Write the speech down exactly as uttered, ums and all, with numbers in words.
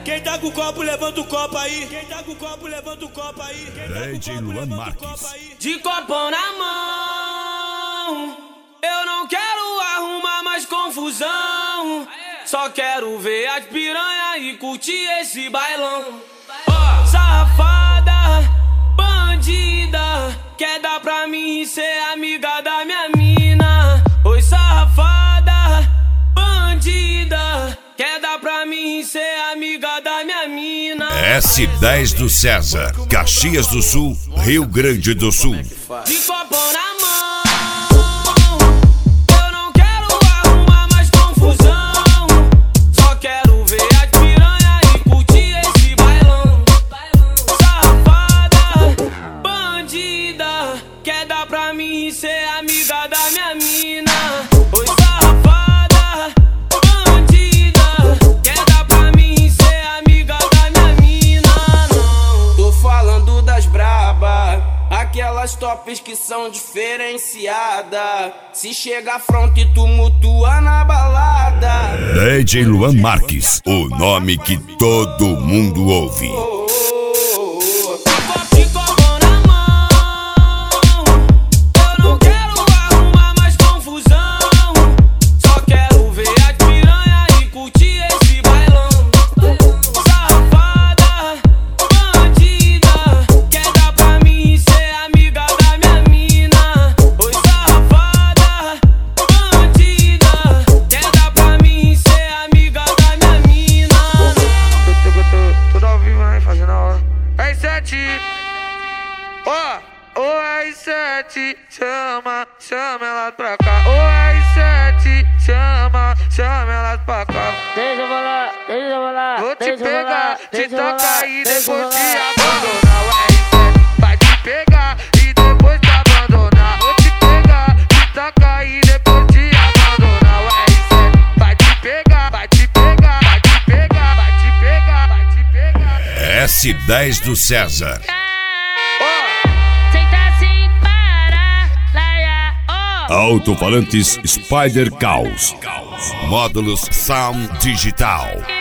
Quem tá com o copo, levanta o copo aí. Quem tá com o copo, levanta o copo aí. D J Luan Marques. De copão na mão, eu não quero arrumar mais confusão. Só quero ver as piranha e curtir esse bailão. Oh, safada, bandida, quer dar pra mim ser amiga da minha mina. Oi, safada, bandida, quer dar pra mim ser amiga da minha mina. S dez do César, Caxias do Sul, Rio Grande do Sul. De copão na mão, eu não quero arrumar mais confusão. Só quero ver as piranha e curtir esse bailão. Safada, bandida, quer dar pra mim ser amiga da minha mina. Oi, safada, bandida, quer dar pra mim ser amiga da minha mina. Não, tô falando das braba, aquelas tops que são diferenciadas. Se chega front e tumultua na balada. D J Luan Marques, o nome que todo mundo ouve. De copão na mão, eu não quero arrumar mais confusão. Só quero ver as piranha e curtir esse bailão. Safada, bandida, quer dar pra mim ser amiga da minha mina. Oi, safada, bandida, quer dar pra mim ser amiga da minha mina. Tudo ao vivo, hein, fazendo a hora. R sete, ó, o R sete, chama, chama ela pra cá. O R sete, chama, chama ela pra cá. Deixa eu falar, deixa eu falar. Vou te deixa eu pegar, falar, te deixa eu tocar falar, e deixa eu depois te falar. abandonar. O R sete vai te pegar e depois te abandonar. Vou te pegar, te tocar e depois te abandonar. O R sete vai te pegar, vai te pegar, vai te pegar, vai te pegar, vai te pegar. S dez do César. Senta sem parar, laia, ó. Alto-falantes Spider Caos. Módulos Sound Digital.